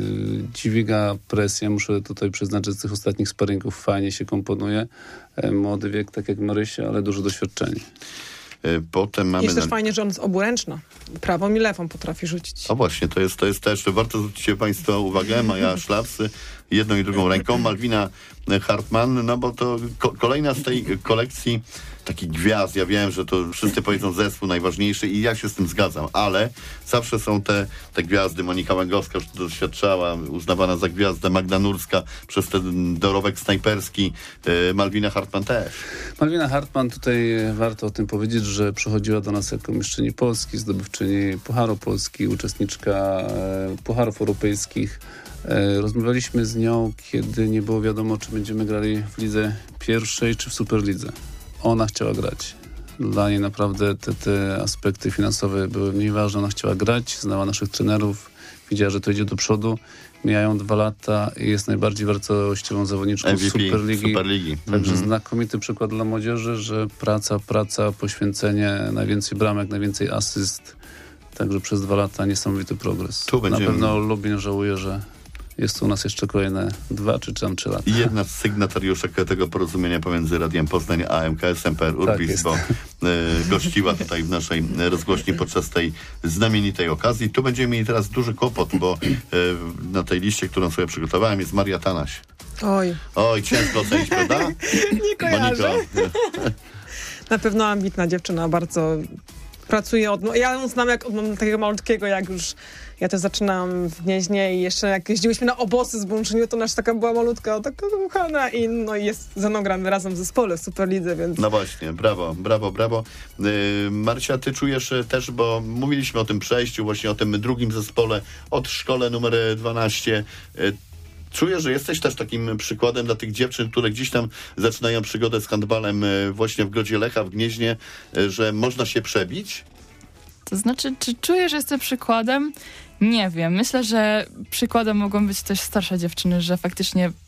dźwiga presję, muszę tutaj przyznać, że z tych ostatnich sparingów fajnie się komponuje. E, młody wiek, tak jak Marysia, ale duże doświadczenie. E, potem mamy... Jest też na- fajnie, że on jest oburęczna. Prawą i lewą potrafi rzucić. O właśnie, to jest, to jest też, warto zwrócić Państwo uwagę, Maja Szlac jedną i drugą ręką, Malwina Hartman, no bo to ko- kolejna z tej kolekcji takich gwiazd. Ja wiem, że to wszyscy powiedzą zespół najważniejszy i ja się z tym zgadzam, ale zawsze są te, te gwiazdy. Monika Łęgowska już to doświadczała, uznawana za gwiazdę, Magda Nurska przez ten dorobek snajperski, yy, Malwina Hartman też. Malwina Hartman, tutaj warto o tym powiedzieć, że przychodziła do nas jako mistrzyni Polski, zdobywczyni Pucharu Polski, uczestniczka e, Pucharów Europejskich. E, rozmawialiśmy z nią, kiedy nie było wiadomo, czy będziemy grali w lidze pierwszej, czy w Superlidze. Ona chciała grać. Dla niej naprawdę te, te aspekty finansowe były mniej ważne. Ona chciała grać, znała naszych trenerów, widziała, że to idzie do przodu. Mijają dwa lata i jest najbardziej wartościową zawodniczką M V P Superligi. Superligi. Także Mhm. znakomity przykład dla młodzieży, że praca, praca, poświęcenie, najwięcej bramek, najwięcej asyst. Także przez dwa lata niesamowity progres. Tu będziemy- Na pewno Lubin żałuje, że jest u nas jeszcze kolejne dwa czy tam trzy lata. I jedna z sygnatariuszek tego porozumienia pomiędzy Radiem Poznań a M K S-em P R Urbis, jest. bo e, gościła tutaj w naszej rozgłośni podczas tej znamienitej okazji. Tu będziemy mieli teraz duży kłopot, bo e, na tej liście, którą sobie przygotowałem, jest Maria Tanaś. Oj, Oj, ciężko ocenić, prawda? nie kojarzę. Moniko, Na pewno ambitna dziewczyna, bardzo pracuje od... Ja ją znam jak od mam takiego malutkiego, jak już ja też zaczynałam w Gnieźnie i jeszcze jak jeździłyśmy na obosy z Bączyniu, to nasza taka była malutka, taka kochana i no i jest ze mną gramy razem w zespole w Superlidze, więc... no właśnie, brawo, brawo, brawo. Yy, Marcia, ty czujesz e, też, bo mówiliśmy o tym przejściu, właśnie o tym drugim zespole od szkole numer dwanaście. Yy, Czuję, że jesteś też takim przykładem dla tych dziewczyn, które gdzieś tam zaczynają przygodę z handbalem e, właśnie w Grodzie Lecha, w Gnieźnie, e, że można się przebić? To znaczy, czy czuję, że jestem przykładem? Nie wiem. Myślę, że przykładem mogą być też starsze dziewczyny, że faktycznie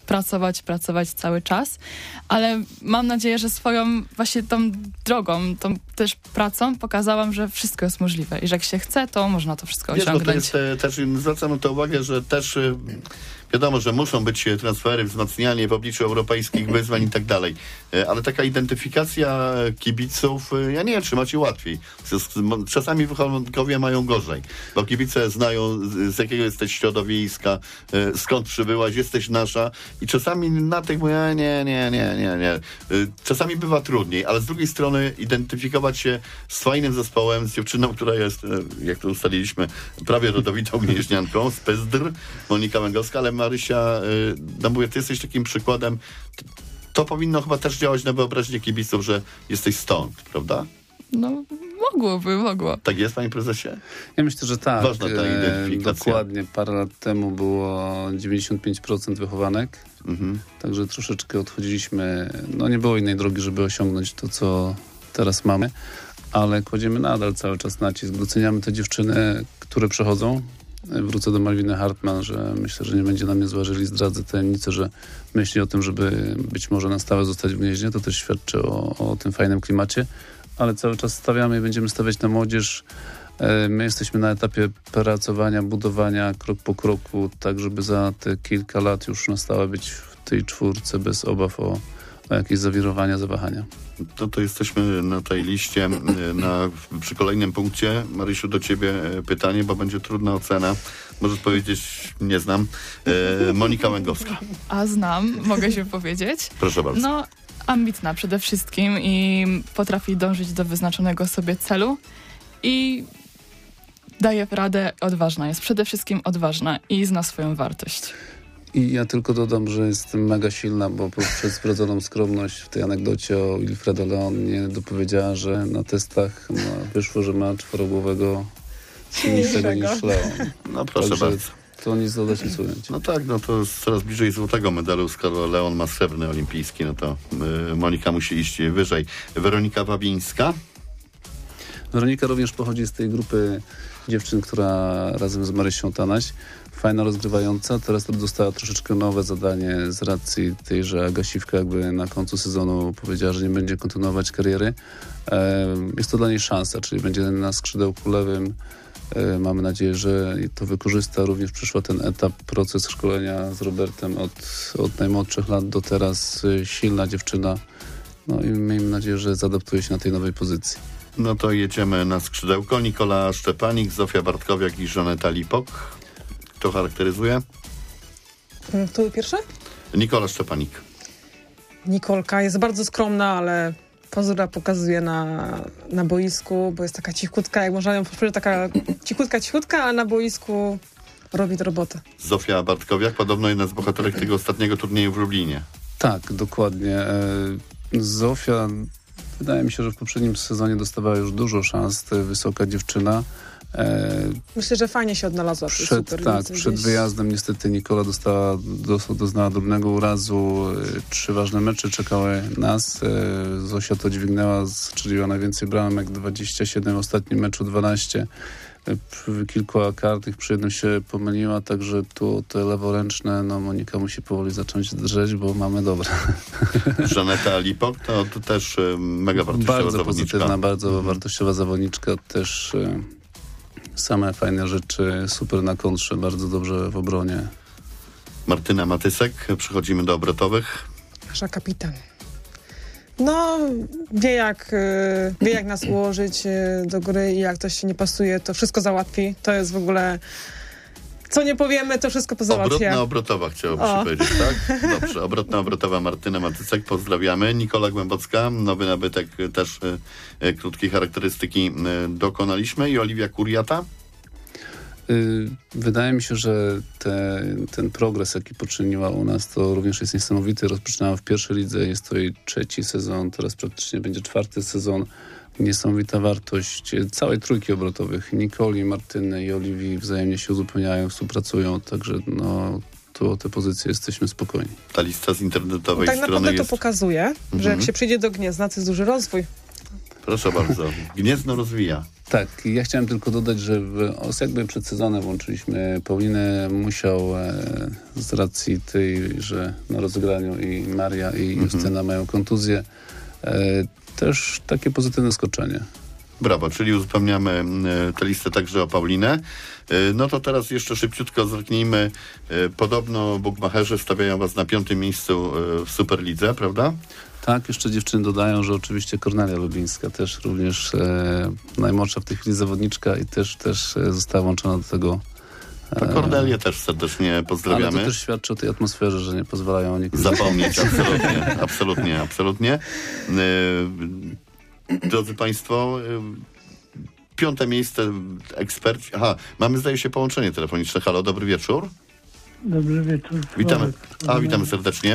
pracować, pracować cały czas, ale mam nadzieję, że swoją właśnie tą drogą, tą też pracą pokazałam, że wszystko jest możliwe i że jak się chce, to można to wszystko Wiesz, osiągnąć. bo to jest e, też, zwracam na to uwagę, że też e, wiadomo, że muszą być transfery, wzmacnianie w obliczu europejskich wyzwań i tak dalej, e, ale taka identyfikacja kibiców, e, ja nie wiem, czy macie łatwiej. Czasami wychowankowie mają gorzej, bo kibice znają, z, z jakiego jesteś środowiska, e, skąd przybyłaś, jesteś nasza i czasami na tych mówię, nie, nie, nie, nie, nie. E, czasami bywa trudniej, ale z drugiej strony identyfikować się z fajnym zespołem, z dziewczyną, która jest, e, jak to ustaliliśmy, prawie rodowitą gnieźnianką, z Pyzdr, Monika Łęgowska, ale Marysia, y, no mówię, ty jesteś takim przykładem. To, to powinno chyba też działać na wyobraźnię kibiców, że jesteś stąd, prawda? No, mogłoby, mogło. Tak jest, panie prezesie? Ja myślę, że tak. Ważna ta identyfikacja. Dokładnie. Parę lat temu było dziewięćdziesiąt pięć procent wychowanek. Mhm. Także troszeczkę odchodziliśmy. No nie było innej drogi, żeby osiągnąć to, co teraz mamy. Ale kładziemy nadal cały czas nacisk. Doceniamy te dziewczyny, które przechodzą. Wrócę do Malwiny Hartman, że myślę, że nie będzie na mnie zła, jeżeli zdradzę tajemnicę, że myśli o tym, żeby być może na stałe zostać w Gnieźnie. To też świadczy o, o tym fajnym klimacie. Ale cały czas stawiamy i będziemy stawiać na młodzież. My jesteśmy na etapie pracowania, budowania krok po kroku, tak żeby za te kilka lat już na stałe być w tej czwórce bez obaw o, o jakieś zawirowania, zawahania. To, to jesteśmy na tej liście. Na, przy kolejnym punkcie, Marysiu, do ciebie pytanie, bo będzie trudna ocena. Możesz powiedzieć, nie znam. E, Monika Łęgowska. A znam, mogę się powiedzieć. Proszę bardzo. No, ambitna przede wszystkim i potrafi dążyć do wyznaczonego sobie celu i daje radę, odważna jest. Przede wszystkim odważna i zna swoją wartość. I ja tylko dodam, że jestem mega silna, bo poprzez wrodzoną skromność w tej anegdocie o Wilfredo Leon mnie dopowiedziała, że na testach no, wyszło, że ma czworogłowego silniejszego niż Leon. No proszę Także bardzo. to nic dodać, nic ująć. No tak, no to jest coraz bliżej złotego medalu, skoro Leon ma srebrny olimpijski, no to y, Monika musi iść wyżej. Weronika Wawińska. Weronika również pochodzi z tej grupy dziewczyn, która razem z Marysią Tanaś, fajna rozgrywająca, teraz dostała troszeczkę nowe zadanie z racji tej, że Agasiwka jakby na końcu sezonu powiedziała, że nie będzie kontynuować kariery. Jest to dla niej szansa, czyli będzie na skrzydełku lewym. Mamy nadzieję, że to wykorzysta. Również przyszła ten etap, proces szkolenia z Robertem od, od najmłodszych lat do teraz. Silna dziewczyna. No i miejmy nadzieję, że zaadaptuje się na tej nowej pozycji. No to jedziemy na skrzydełko. Nikola Szczepanik, Zofia Bartkowiak i Żaneta Lipok. Kto charakteryzuje? Tu pierwsze? Nikola Szczepanik. Nikolka jest bardzo skromna, ale pozóra pokazuje na, na boisku, bo jest taka cichutka, jak można ją powiedzieć, taka cichutka, cichutka, a na boisku robi tę robotę. Zofia Bartkowiak, podobno jedna z bohaterek tego ostatniego turnieju w Lublinie. Tak, dokładnie. Zofia, wydaje mi się, że w poprzednim sezonie dostawała już dużo szans, ta wysoka dziewczyna. Myślę, że fajnie się odnalazła. Przed, super tak, przed gdzieś. wyjazdem niestety Nikola dostała, doznała drobnego urazu. Trzy ważne mecze czekały nas. Zosia to dźwignęła, strzeliła najwięcej bramek, dwadzieścia siedem, w ostatnim meczu dwanaście. Przy kilku kartach przy jednym się pomyliła, także tu te leworęczne, no Monika musi powoli zacząć drżeć, bo mamy dobre. Żaneta Lipok to, to też mega wartościowa bardzo zawodniczka. Bardzo pozytywna, bardzo mhm. wartościowa zawodniczka, też same fajne rzeczy, super na kontrze, bardzo dobrze w obronie. Martyna Matysek, przechodzimy do obrotowych. Nasza kapitan. No, wie jak, wie jak nas ułożyć do gry i jak coś się nie pasuje, to wszystko załatwi. To jest w ogóle... Co nie powiemy, to wszystko pozałatwia. Obrotna obrotowa, chciałoby się powiedzieć, tak? Dobrze, obrotna obrotowa Martyna Matysek, pozdrawiamy. Nikola Głębocka, nowy nabytek, też e, krótkiej charakterystyki e, dokonaliśmy. I Oliwia Kuriata. Wydaje mi się, że te, ten progres, jaki poczyniła u nas, to również jest niesamowity. Rozpoczynała w pierwszej lidze, jest to jej trzeci sezon, teraz praktycznie będzie czwarty sezon. Niesamowita wartość całej trójki obrotowych. Nikoli, Martyny i Oliwii wzajemnie się uzupełniają, współpracują, także no, tu o te pozycje jesteśmy spokojni. Ta lista z internetowej tak strony naprawdę jest... to pokazuje, mhm. że jak się przyjdzie do Gniezna, to jest duży rozwój. Proszę bardzo. Gniezno rozwija. Tak, ja chciałem tylko dodać, że w, jakby przed sezonem włączyliśmy Paulinę. Musiał e, z racji tej, że na rozegraniu i Maria i Justyna mhm. mają kontuzję, e, też takie pozytywne skoczenie. Brawo, czyli uzupełniamy e, tę listę także o Paulinę. E, no to teraz jeszcze szybciutko zerknijmy. E, podobno bukmacherzy stawiają was na piątym miejscu e, w Superlidze, prawda? Tak, jeszcze dziewczyny dodają, że oczywiście Kornelia Lubińska też również e, najmłodsza w tej chwili zawodniczka i też, też e, została włączona do tego. E, Kornelię też serdecznie pozdrawiamy. Ale to też świadczy o tej atmosferze, że nie pozwalają oni zapomnieć. Absolutnie, absolutnie, absolutnie. E, drodzy Państwo, e, piąte miejsce eksperci. Aha, mamy zdaje się połączenie telefoniczne. Halo, dobry wieczór. Dobry wieczór. Witamy. A, witamy serdecznie.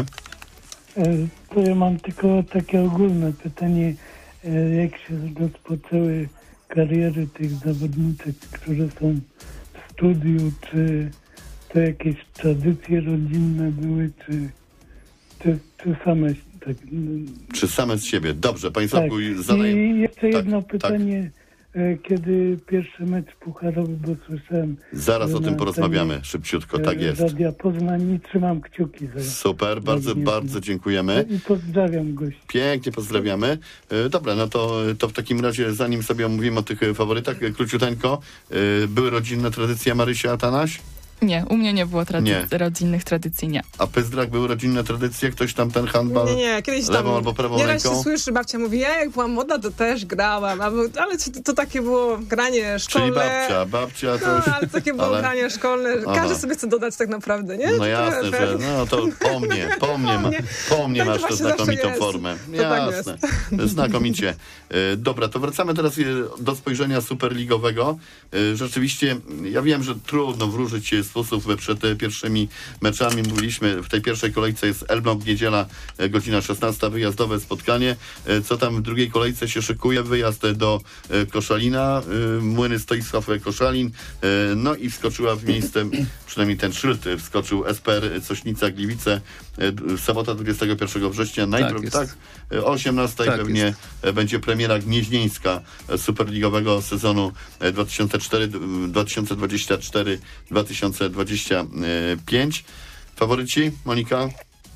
To ja mam tylko takie ogólne pytanie, jak się rozpoczęły kariery tych zawodniczek, które są w studiu, czy to jakieś tradycje rodzinne były, czy, czy, czy same tak? Czy same z siebie? Dobrze, Państwo tak. zadają. I jeszcze jedno tak, pytanie, tak. Kiedy pierwszy mecz pucharowy, bo słyszałem... Zaraz o tym porozmawiamy, szybciutko, tak jest. Radia Poznań i trzymam kciuki za... Super, bardzo, bardzo dziękujemy. I pozdrawiam gości. Pięknie pozdrawiamy. Dobra, no to, to w takim razie, zanim sobie omówimy o tych faworytach, króciuteńko, były rodzinne tradycje Marysia Atanaś? Nie, u mnie nie było trady- nie. rodzinnych tradycji, nie. A Pyzdrach były rodzinne tradycje? Ktoś tam ten handbal nie, nie, kiedyś lewą tam, albo prawą nieraz ręką? się słyszy, babcia mówi, ja jak byłam młoda, to też grałam, ale to, to takie było granie szkolne. Czyli babcia, babcia coś... No, ale takie było ale... granie szkolne, Aha. każdy sobie chce dodać tak naprawdę, nie? No jasne, to, że no to po mnie, po mnie, ma, po mnie masz tę znakomitą formę. To jasne, tak znakomicie. Dobra, to wracamy teraz do spojrzenia superligowego. Rzeczywiście, ja wiem, że trudno wróżyć sposób przed pierwszymi meczami. Mówiliśmy, w tej pierwszej kolejce jest Elbląg, niedziela, godzina szesnasta, wyjazdowe spotkanie. Co tam w drugiej kolejce się szykuje? Wyjazd do Koszalina, Młyny Stoisław Koszalin, no i wskoczyła w miejsce, przynajmniej ten szyld wskoczył S P R Sośnica Gliwice, sobota dwudziestego pierwszego września, najpierw tak, tak o osiemnastej tak pewnie jest. Będzie premiera gnieźnieńska superligowego sezonu dwa tysiące cztery, dwa tysiące dwadzieścia cztery, dwa tysiące dwadzieścia pięć. Faworyci, Monika?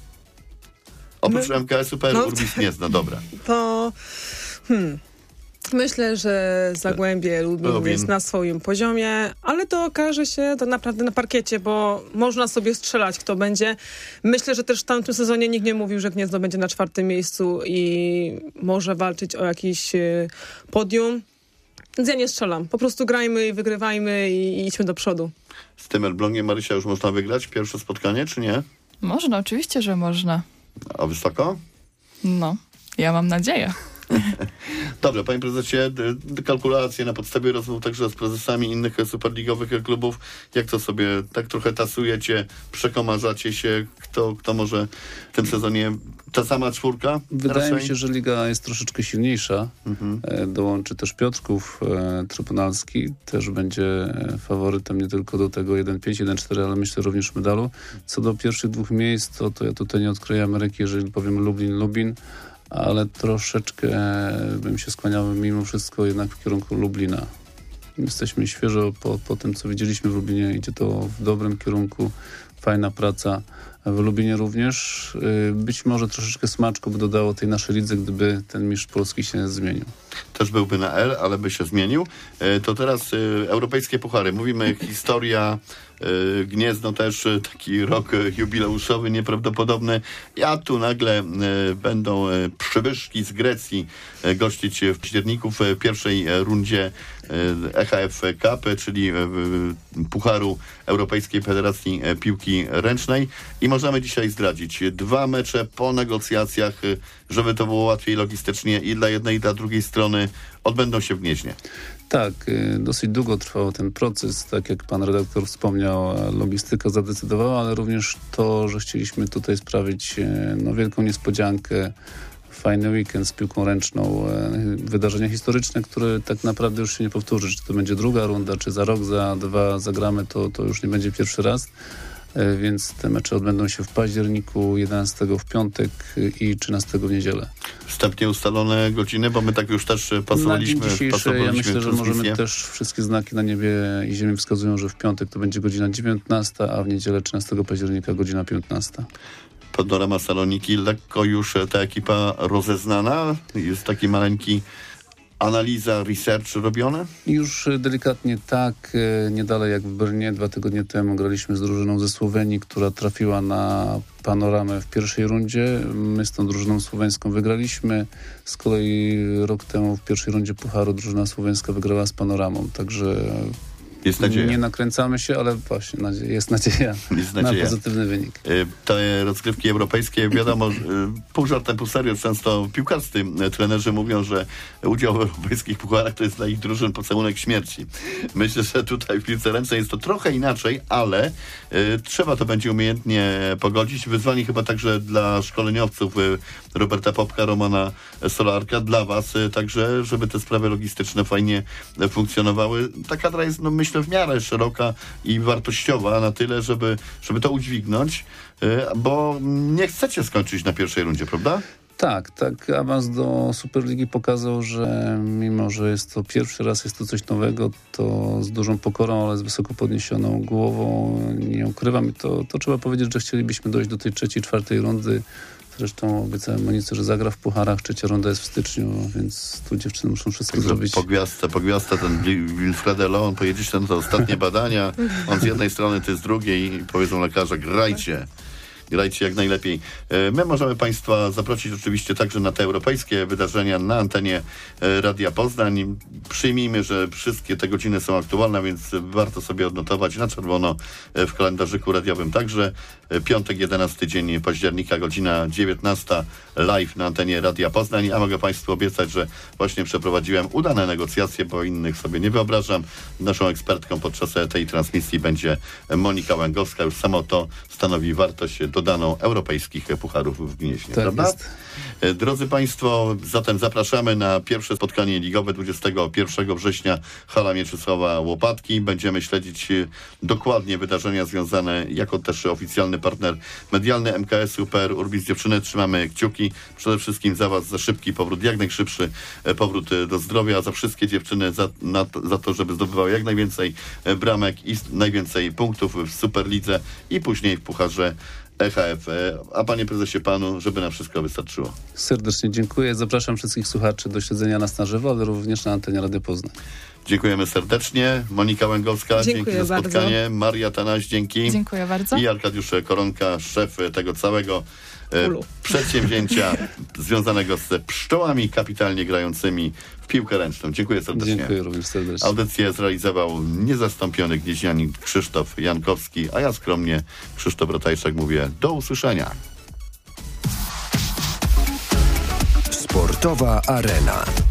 Oprócz My, M K S-u P R no, Urbis nie zna, dobra. To hmm, myślę, że Zagłębie Lubin, Lubin jest na swoim poziomie, ale to okaże się to naprawdę na parkiecie, bo można sobie strzelać, kto będzie. Myślę, że też w tamtym sezonie nikt nie mówił, że Gniezno będzie na czwartym miejscu i może walczyć o jakiś podium. Więc ja nie strzelam. Po prostu grajmy i wygrywajmy i, i idźmy do przodu. Z tym Elblągiem, Marysia, już można wygrać pierwsze spotkanie, czy nie? Można, oczywiście, że można. A wysoko? No, ja mam nadzieję. Dobrze, panie prezesie, kalkulacje na podstawie rozmów także z prezesami innych superligowych klubów. Jak to sobie tak trochę tasujecie, przekomarzacie się, kto, kto może w tym sezonie, ta sama czwórka? Wydaje raczej? mi się, że liga jest troszeczkę silniejsza. Mhm. Dołączy też Piotrków e, Trybunalski, też będzie faworytem nie tylko do tego jeden pięć, jeden cztery, ale myślę również medalu. Co do pierwszych dwóch miejsc, to, to ja tutaj nie odkryję Ameryki, jeżeli powiem Lublin, Lubin, ale troszeczkę bym się skłaniał mimo wszystko jednak w kierunku Lublina. Jesteśmy świeżo po, po tym, co widzieliśmy w Lublinie. Idzie to w dobrym kierunku. Fajna praca w Lublinie również. Być może troszeczkę smaczku by dodało tej naszej lidze, gdyby ten mistrz Polski się zmienił. Też byłby na L, ale by się zmienił. To teraz europejskie puchary. Mówimy historia, Gniezno też taki rok jubileuszowy, nieprawdopodobny. A tu nagle będą przybyszki z Grecji gościć w październiku w pierwszej rundzie E H F Cup, czyli Pucharu Europejskiej Federacji Piłki Ręcznej. I możemy dzisiaj zdradzić dwa mecze po negocjacjach, żeby to było łatwiej logistycznie i dla jednej, i dla drugiej strony, odbędą się w Gnieźnie. Tak, dosyć długo trwał ten proces, tak jak pan redaktor wspomniał, logistyka zadecydowała, ale również to, że chcieliśmy tutaj sprawić no, wielką niespodziankę, fajny weekend z piłką ręczną, wydarzenia historyczne, które tak naprawdę już się nie powtórzy. Czy to będzie druga runda, czy za rok, za dwa zagramy, to, to już nie będzie pierwszy raz. więc te mecze odbędą się w październiku, jedenastego w piątek i trzynastego w niedzielę. Wstępnie ustalone godziny, bo my tak już też pasowaliśmy. Na dzień dzisiejszy ja myślę, że możemy transmisję. też, wszystkie znaki na niebie i ziemi wskazują, że w piątek to będzie godzina dziewiętnasta, a w niedzielę trzynastego października godzina piętnasta. Panorama Saloniki, lekko już ta ekipa rozeznana? Jest taki maleńki analiza, research robione? Już delikatnie tak, nie dalej jak w Brnie. Dwa tygodnie temu graliśmy z drużyną ze Słowenii, która trafiła na Panoramę w pierwszej rundzie. My z tą drużyną słoweńską wygraliśmy. Z kolei rok temu w pierwszej rundzie Pucharu drużyna słoweńska wygrała z Panoramą. Także jest nadzieja. Nie nakręcamy się, ale właśnie nadzie- jest nadzieja jest na nadzieja. pozytywny wynik. Te rozgrywki europejskie, wiadomo, pół żartem, pół serio, często piłkarscy trenerzy mówią, że udział w europejskich pucharach to jest dla ich drużyn pocałunek śmierci. Myślę, że tutaj w piłce ręcznej jest to trochę inaczej, ale y, trzeba to będzie umiejętnie pogodzić. Wyzwanie chyba także dla szkoleniowców y, Roberta Popka, Romana Solarka, dla was y, także, żeby te sprawy logistyczne fajnie y, funkcjonowały. Ta kadra jest, no myślę, w miarę szeroka i wartościowa na tyle, żeby, żeby to udźwignąć, y, bo nie chcecie skończyć na pierwszej rundzie, prawda? Tak, tak. Awans do Superligi pokazał, że mimo, że jest to pierwszy raz, jest to coś nowego, to z dużą pokorą, ale z wysoko podniesioną głową, nie ukrywam. I to, to trzeba powiedzieć, że chcielibyśmy dojść do tej trzeciej, czwartej rundy. Zresztą obiecałem Monice, że zagra w pucharach. Trzecia runda jest w styczniu, więc tu dziewczyny muszą wszystko Także zrobić. Po gwiazdce, po gwiazdce ten Wilfred Elon, pojedziecie na te ostatnie badania, on z jednej strony, ty z drugiej i powiedzą lekarze, grajcie. Grajcie jak najlepiej. My możemy Państwa zaprosić oczywiście także na te europejskie wydarzenia na antenie Radia Poznań. Przyjmijmy, że wszystkie te godziny są aktualne, więc warto sobie odnotować na czerwono w kalendarzyku radiowym. Także piątek, jedenasty dzień października, godzina dziewiętnasta, live na antenie Radia Poznań. A mogę Państwu obiecać, że właśnie przeprowadziłem udane negocjacje, bo innych sobie nie wyobrażam. Naszą ekspertką podczas tej transmisji będzie Monika Łęgowska. Już samo to stanowi wartość dodaną europejskich pucharów w Gnieźnie, tak prawda? Jest. Drodzy Państwo, zatem zapraszamy na pierwsze spotkanie ligowe dwudziestego pierwszego września, hala Mieczysława Łopatki. Będziemy śledzić dokładnie wydarzenia związane, jako też oficjalny partner medialny M K S U P R Urbis. Dziewczyny, trzymamy kciuki przede wszystkim za Was, za szybki powrót, jak najszybszy powrót do zdrowia, za wszystkie dziewczyny, za, na to, za to, żeby zdobywały jak najwięcej bramek i najwięcej punktów w Superlidze i później w Pucharze E H F. A panie prezesie, panu, żeby na wszystko wystarczyło. Serdecznie dziękuję. Zapraszam wszystkich słuchaczy do śledzenia nas na żywo, ale również na antenie Radia Poznań. Dziękujemy serdecznie. Monika Łęgowska, Dziękuję dzięki za bardzo. spotkanie. Maria Tanaś, dzięki. Dziękuję bardzo. I Arkadiusz Koronka, szef tego całego e, Ulu. przedsięwzięcia związanego z pszczołami kapitalnie grającymi w piłkę ręczną. Dziękuję serdecznie. Dziękuję również serdecznie. Audycję zrealizował niezastąpiony gnieźnianin Krzysztof Jankowski, a ja skromnie, Krzysztof Ratajczak, mówię do usłyszenia. Sportowa Arena.